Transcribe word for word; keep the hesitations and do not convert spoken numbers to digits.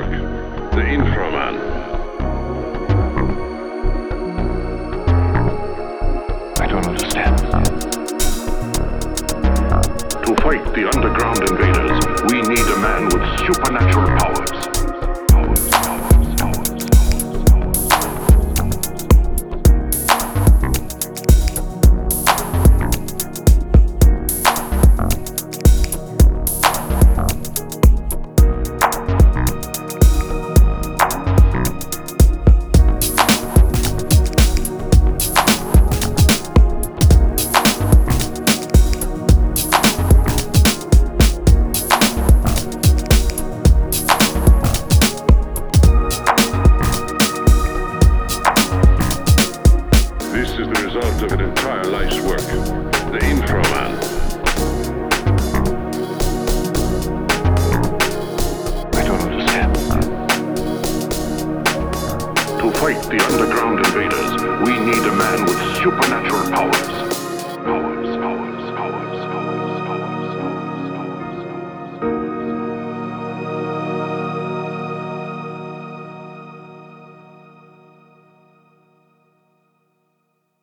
work. The Inframan. I don't understand. To fight the underground invaders, we need a man with supernatural powers. Powers, powers, powers, of an entire life's work. The Inframan. I don't understand. To fight the underground invaders, we need a man with supernatural powers.